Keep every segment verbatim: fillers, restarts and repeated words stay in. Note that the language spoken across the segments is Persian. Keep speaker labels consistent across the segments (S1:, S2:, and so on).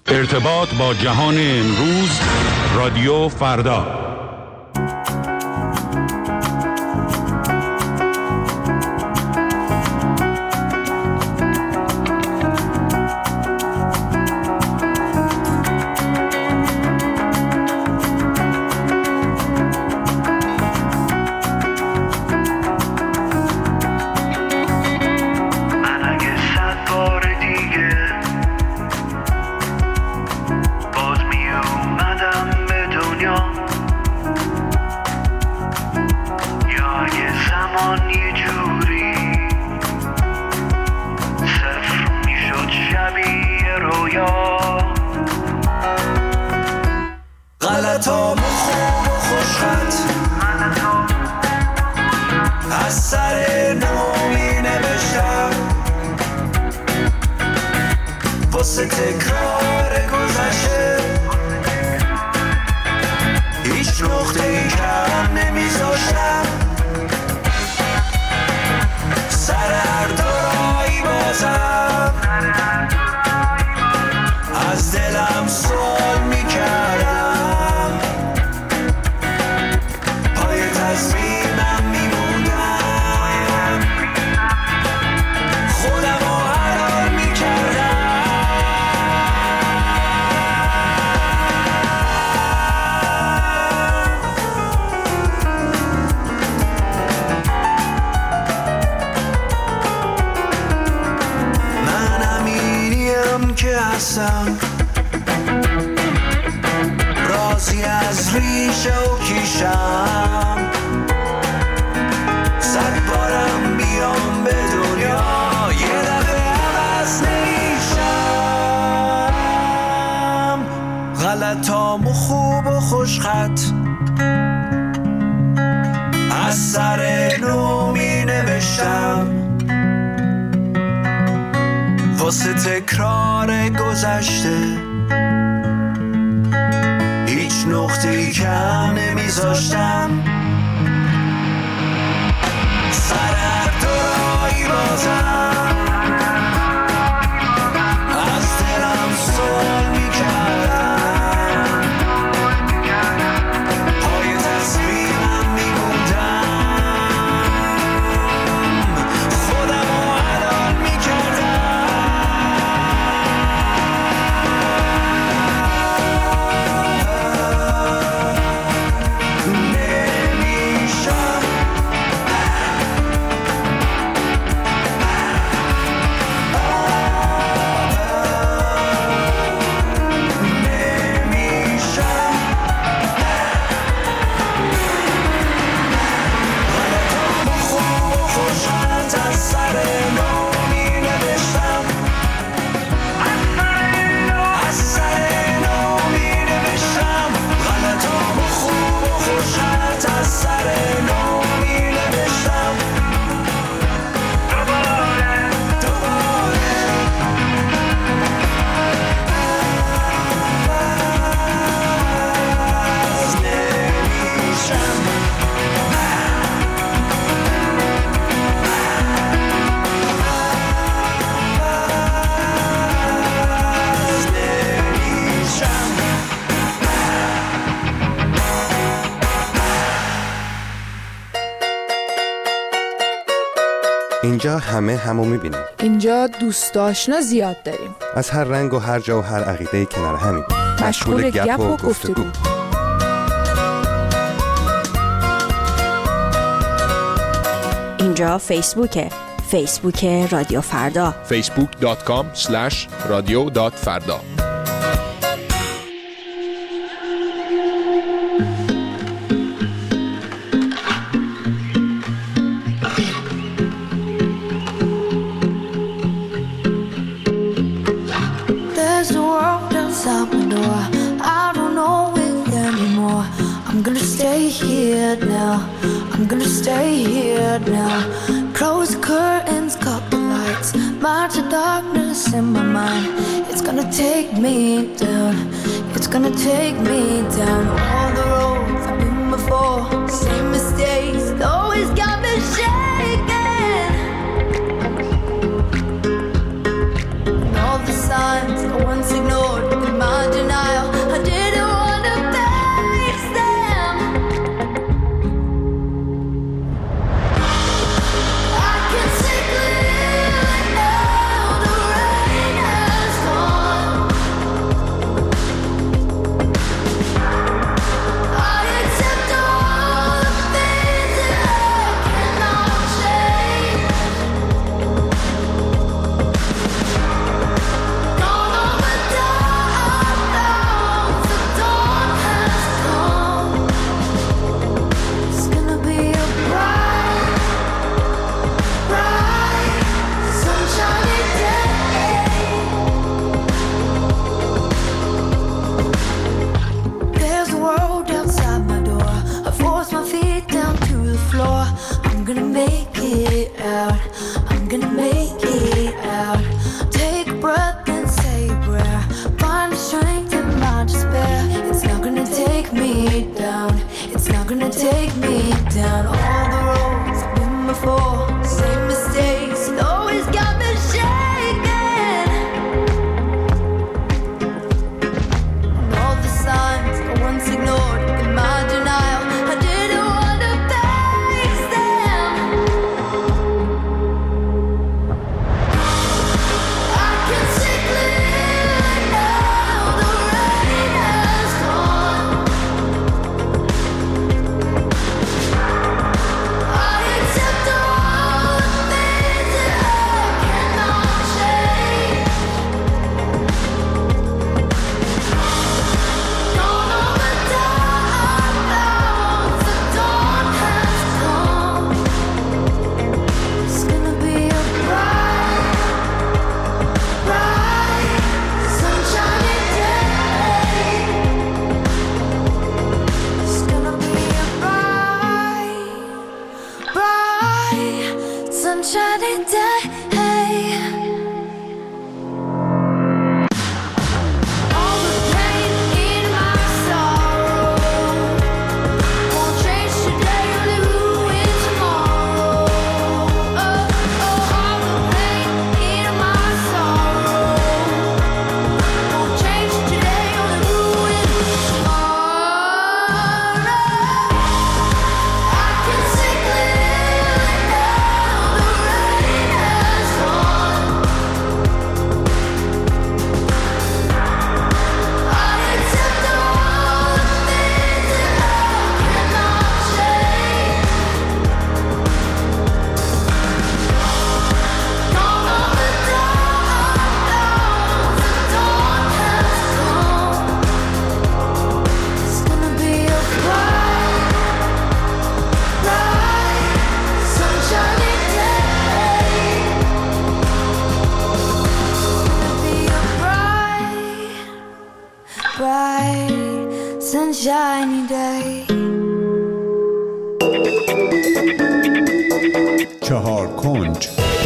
S1: ارتباط با جهان امروز، رادیو فردا.
S2: رازی از ریشه و کیشم، صد بارم بیام به دنیا یه دفعه عوض نمیشم. غلطام و خوب و خوشخط از سر نو می نوشتم، واسه تکرار گذشته هیچ نقطه‌ای کم نمیذاشتم. سر هر دورایی بازم از دلم سوال میکردم، پای تصمیمم میموندم، خودم رو حلال میکردم.
S3: اینجا همه همو میبینیم.
S4: اینجا دوست آشنا زیاد داریم.
S3: از هر رنگ و هر جا و هر عقیده کنار همین.
S4: مشغول گپ و گفتگو.
S5: اینجا فیسبوکه. فیسبوک رادیو فردا.
S6: فیسبوک دات کام اسلش رادیو دات فردا.
S7: I'm gonna stay here now, I'm gonna stay here now. Close the curtains, cut the lights, march the darkness in my mind. It's gonna take me down, it's gonna take me down. All the roads I've been before, same mistakes, always got me shaking. And all the signs I once ignored, my bright sunshiny day.
S1: چهار کنج.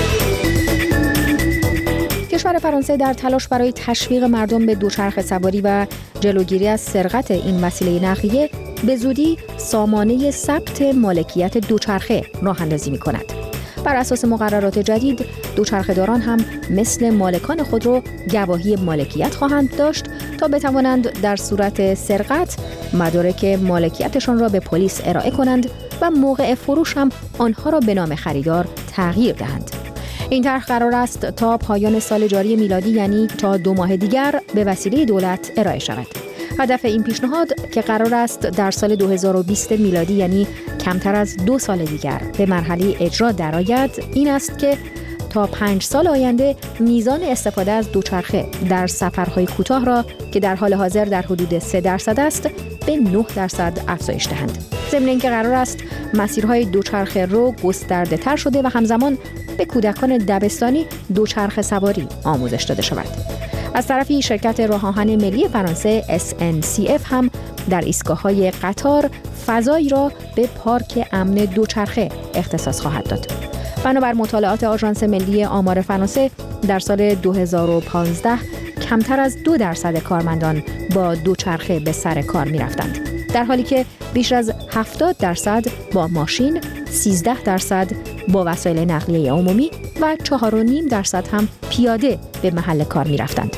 S8: کشور فرانسه در تلاش برای تشویق مردم به دوچرخه سواری و جلوگیری از سرقت این وسیله نقلیه به زودی سامانه ثبت مالکیت دوچرخه راه اندازی می‌کند. بر اساس مقررات جدید، دوچرخه‌داران هم مثل مالکان خودرو گواهی مالکیت خواهند داشت تا بتوانند در صورت سرقت مدارک مالکیتشان را به پلیس ارائه کنند و موقع فروش هم آنها را به نام خریدار تغییر دهند. این طرح قرار است تا پایان سال جاری میلادی، یعنی تا دو ماه دیگر، به وسیله دولت ارائه شود. هدف این پیشنهاد که قرار است در سال دو هزار و بیست میلادی، یعنی کمتر از دو سال دیگر، به مرحله اجرا درآید، این است که تا پنج سال آینده میزان استفاده از دوچرخه در سفرهای کوتاه را که در حال حاضر در حدود سه درصد است به نه درصد افزایش دهند. ضمن اینکه قرار است مسیرهای دوچرخه رو گسترده تر شده و همزمان به کودکان دبستانی دوچرخه سواری آموزش داده شود. از طرفی شرکت راه آهن ملی فرانسه اس ان سی اف هم در ایستگاه‌های قطار فضایی را به پارک امن دوچرخه اختصاص خواهد داد. بنابر مطالعات آژانس ملی آمار فرانسه، در سال دو هزار و پانزده کمتر از دو درصد کارمندان با دوچرخه به سر کار می رفتند، در حالی که بیش از هفتاد درصد با ماشین، سیزده درصد با وسایل نقلیه عمومی و چهار و نیم درصد هم پیاده به محل کار می رفتند.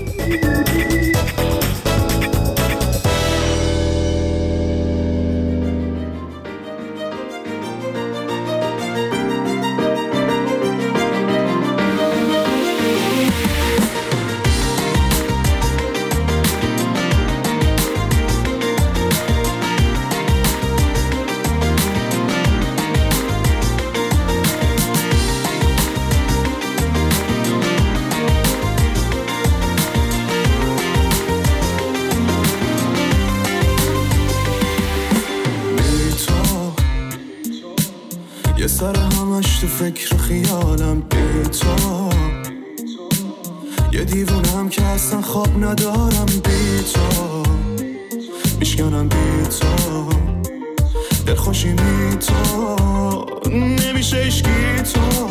S2: یه سر همش تو فکر و خیالم بی تو، یه دیوونم که اصلا خواب ندارم بی تو، میشکنم بی تو، دلخوشی می تو، نمیشه اشکی تو،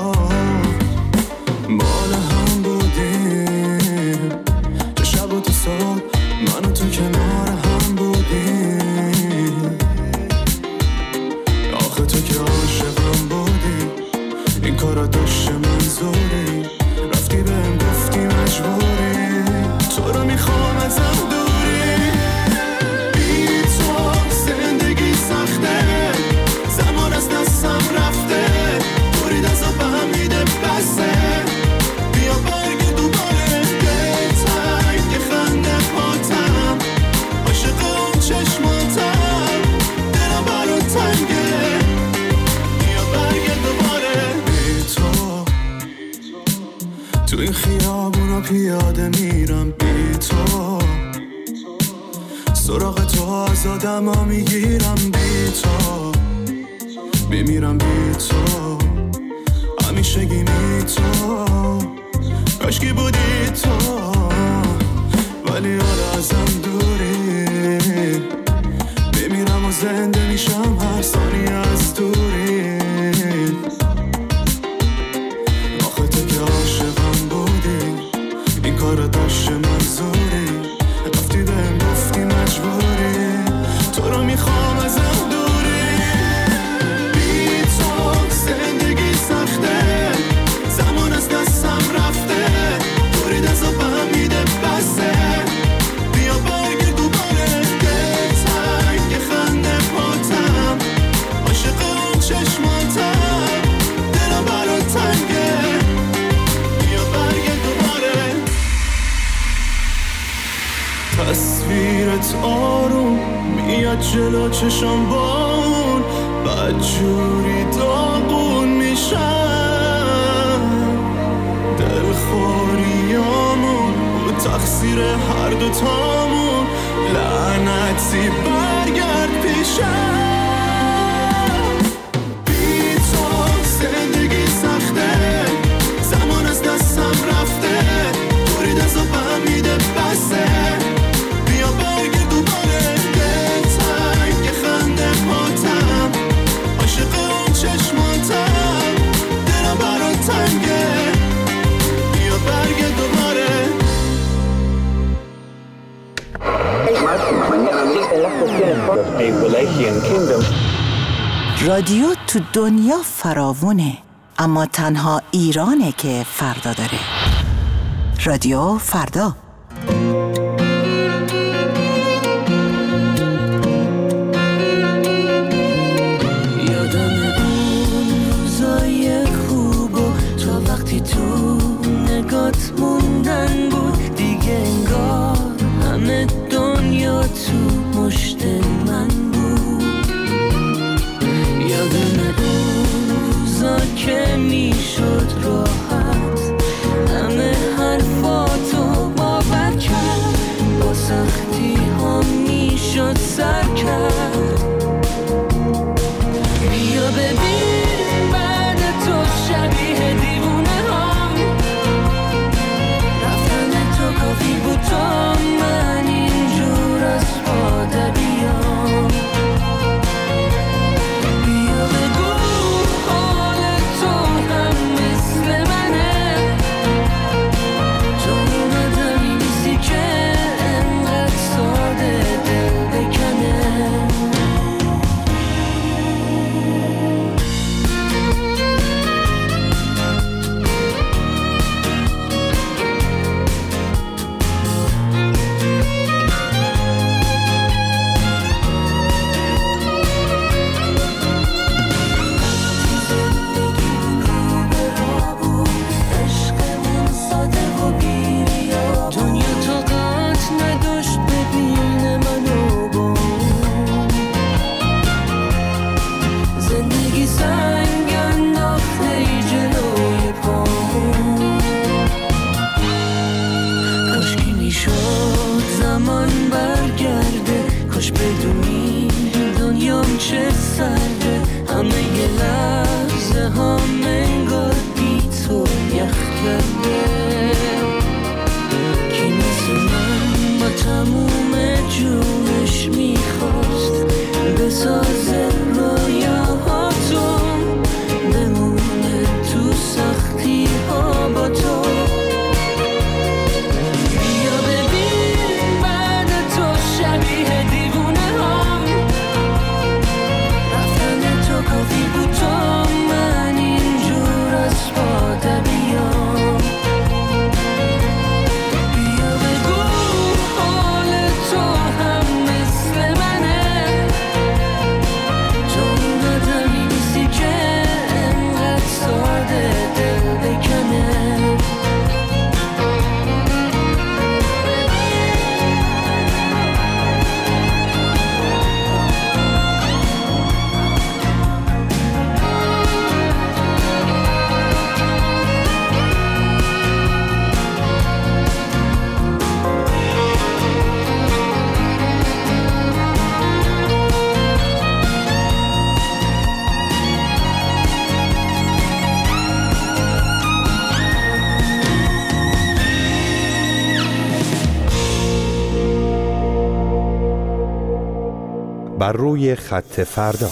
S2: مال هم بودیم چه شب و تو صبح من و تو کنار هم بودیم، آخه تو که عاشقم بودی این کارا داشته منظوری، رفتی بهم گفتی مجبوری، تو رو میخوام ازم دوری، بی تو زندگی سخته، زمان از دستم رفته، دورید از آب هم میده بسه، بیا برگ دوباره دلتنگ خنده پاتم، عاشق اون چشماتم، دلم برات تنگه، بیا برگ دوباره بی تو، تو این خیابونا پیاده میرم بی تو، سراغ تو از آدم ها میگیرم بی تو، میمیرم بی تو، همیشگی می تو، کاشکی بودی تو، ولی حالا ازم دوری، میمیرم و زنده میشم هر ثانیه از دوری، آخه تو که عاشقم بودی این کارو داشته منظوری، رفتی بهم گفتی مجبوری، تو رو میخوام ازم دوری، بی تو زندگی سخته، زمان از دستم رفته، دورید از آب هم میده بسه، بیا برگ دوباره دلتنگ خنده پاتم، عاشق اون چشماتم، دلم برات تنگه، بیا برگ دوباره، تصویرت آروم میاد جلو چشم بون، بدجوری داغون میشم، دلخوریامون و تقصیر هر دوتامون، لعنتی برگرد پیشم، بی تو زندگی سخته، زمان از دستم رفته، دورید از آب هم میده بسه، بیا برگرد
S9: رادیو تو دنیا فراوونه، اما تنها ایرانه که فردا داره. رادیو فردا.
S2: یادم اون روزای خوب و تا وقتی تو نگات موندن بود، دیگه انگار همه دنیا تو مشت من بود. یادم اون روزا که میشد راحت همه حرفاتو باور کرد، با سختی ها میشد سر کرد. بیا ببین بعد تو شبیه دیوونه ها رفتن تو کافی بود تا من اینجور از پاده بیام. بیا بگو حال تو هم مثل منه، تو اومدنی نیستی که انقدر ساده دل بکنه. چه سرده همه یه لحظه ها منگار بی تو یخ کرده. کی مثل من با تموم جونش میخواست بسازه رویاهاتو، بمونه تو سختی ها با تو. بیا ببین بعد تو شبیه دیوونه ها کافی بود تا من اینجور از پاده بیام. بیا بگو حال تو هم مثل منه، تو اومدنی نیستی که انقدر ساده دل بکنه.
S3: بر روی خط فردا.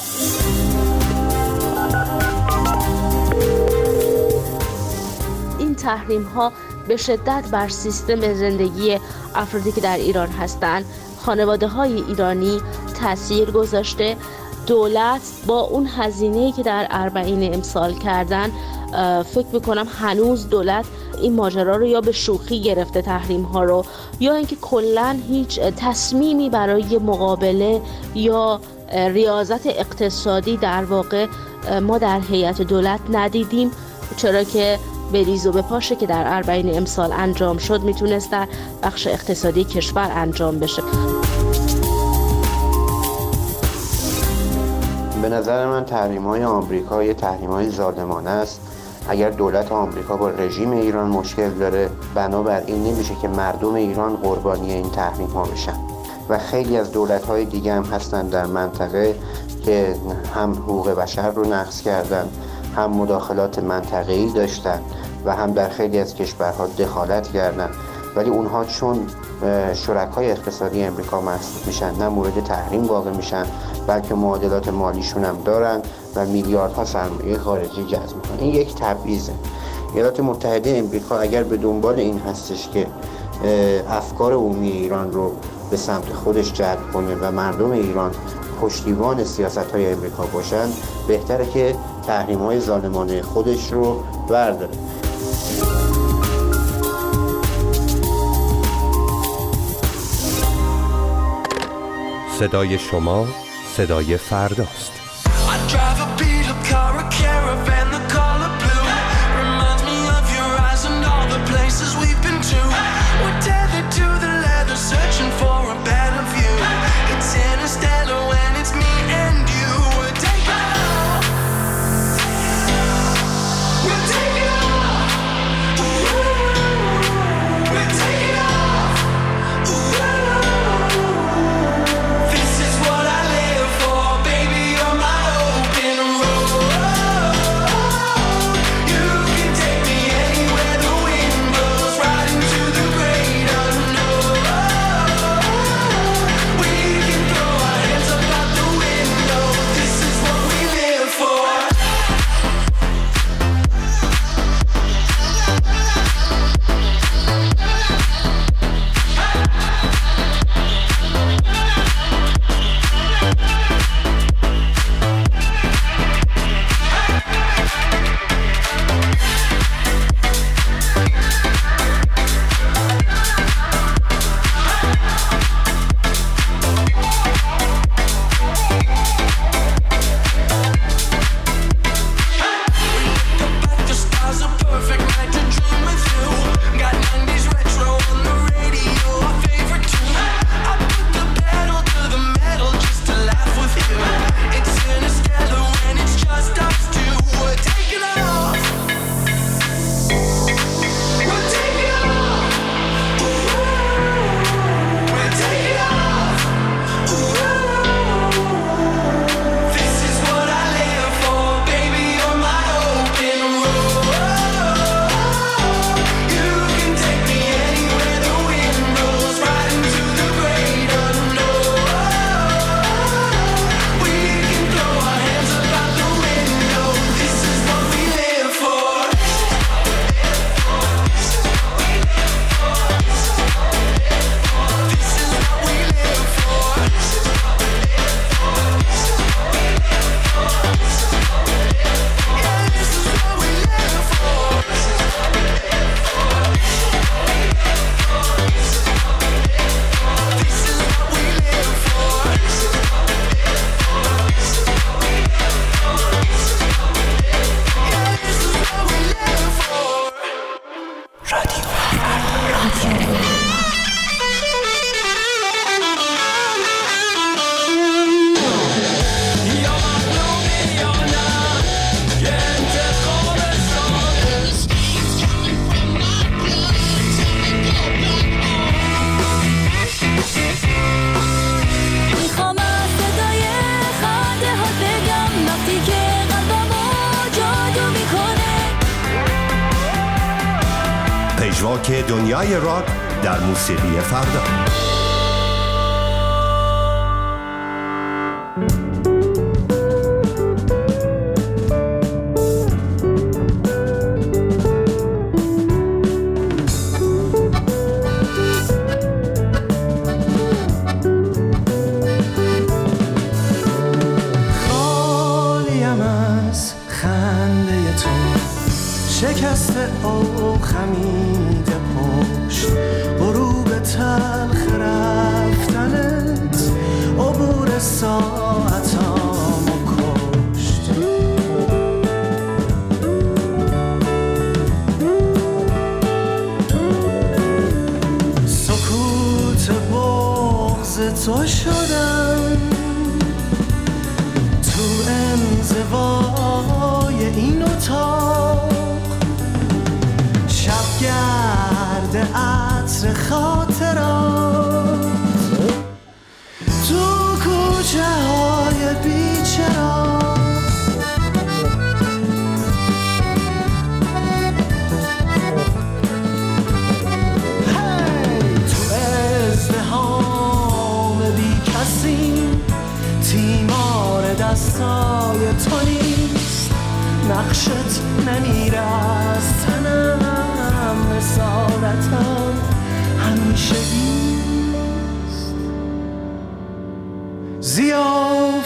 S10: این تحریم ها به شدت بر سیستم زندگی افرادی که در ایران هستند، خانواده های ایرانی تاثیر گذاشته. دولت با اون هزینه‌ای که در اربعین امسال کردن، فکر میکنم هنوز دولت این ماجرا رو یا به شوخی گرفته تحریم ها رو، یا اینکه کلاً هیچ تصمیمی برای مقابله یا ریاضت اقتصادی در واقع ما در هیئت دولت ندیدیم، چرا که به ریز و به پاشه که در اربعین امسال انجام شد میتونست در بخش اقتصادی کشور انجام بشه.
S11: به نظر من تحریم‌های آمریکا یه تحریم‌های ظالمانه است. اگر دولت آمریکا با رژیم ایران مشکل داره، بنابراین نمیشه که مردم ایران قربانی این تحریم‌ها بشن. و خیلی از دولت‌های دیگه هم هستن در منطقه که هم حقوق بشر رو نقض کردن، هم مداخلات منطقه‌ای داشتن و هم در خیلی از کشورها دخالت کردن، ولی اونها چون شرکای اقتصادی امریکا محسوب میشن نه مورد تحریم واقع میشن، بلکه معادلات مالیشون هم دارن و میلیاردها سرمایه خارجی جذب میکنن. این یک تبعیضه. ایالات متحده امریکا اگر به دنبال این هستش که افکار عمومی ایران رو به سمت خودش جلب کنه و مردم ایران پشتیبان سیاست‌های امریکا باشن، بهتره که تحریم‌های ظالمانه خودش رو برداره.
S3: صدای شما صدای فرداست.
S12: پژواک دنیای راک در موسیقی فردا.
S2: خالیم از خنده تو، شکست او خمیده پشت، غروب تلخ رفتنت عبور ساعتامو کشت. سکوت بغض تو شدم تو انزوای این اتاق، شبگرد عطر خاطرات تو کوچه های بیچرا. تو ازدحام بی کسی، تیمار دستای تو نیست، نقشت نمیره از تنم، رسالتم همیشه ایست.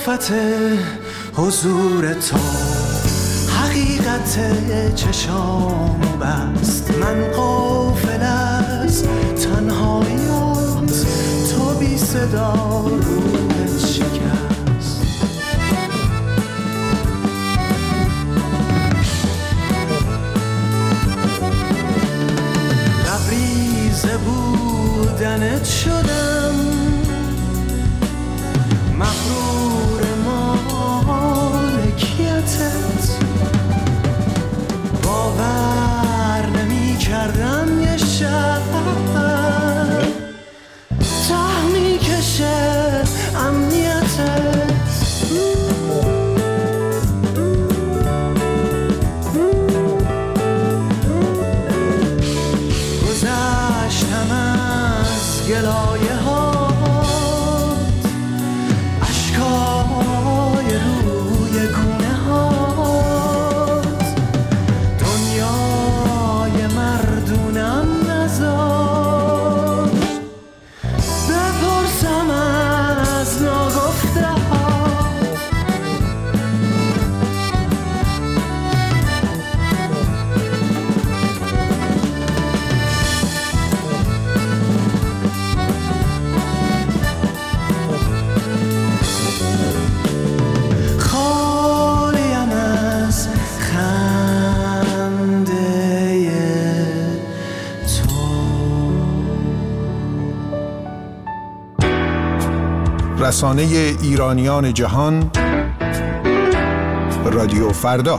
S2: آفت حضور تو، حقیقت چشام بست. من غافل از تنهاییات، تو بی صدا روحت شکست. لبریز بودنت شدم، مغرور مالکیتت. باور نمی کردم یه شب ته می کشه امنیتت. گذشتم از گلایه ها، اشکای روی گونه هات. دنیای مردونم نذاشت بپرسم از ناگفته ها. خالیم از خنده تو.
S13: رسانه ایرانیان جهان، رادیو فردا.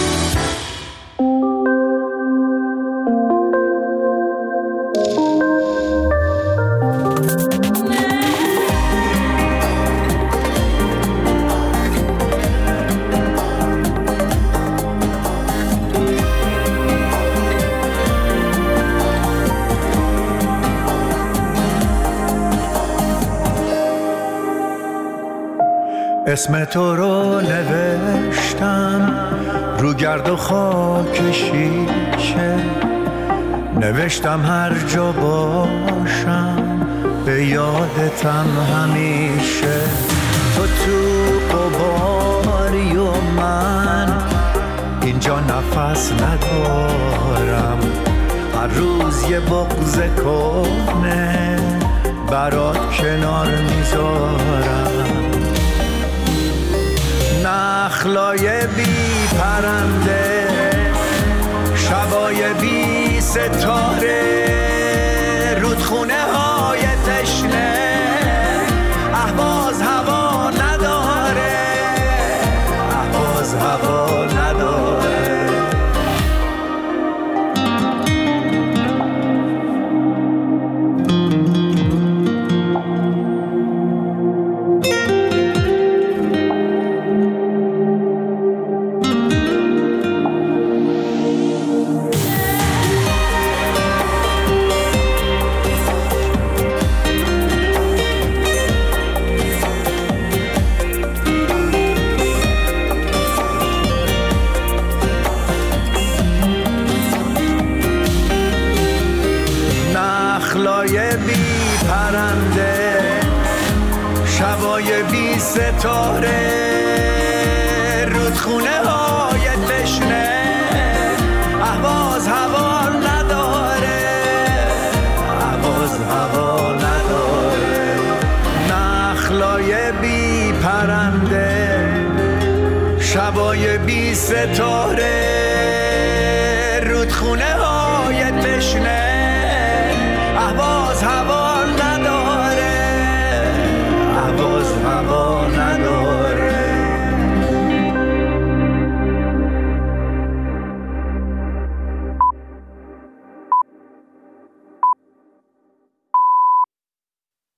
S2: اسم تو رو نوشتم رو گرد و خاک شیشه، نوشتم هر جا باشم به یادتم همیشه. تو تو قباری و من اینجا نفس ندارم، هر روز یه بغض کهنه برات کنار میذارم. نخلای بی پرنده، شبای بی ستاره، رودخونه های تشنه، اهواز هوا نداره، اهواز هوا نداره. شبای بی ستاره، رودخونه های تشنه، اهواز هوا نداره، اهواز هوا نداره. نخلای بی پرنده، شبای بی ستاره،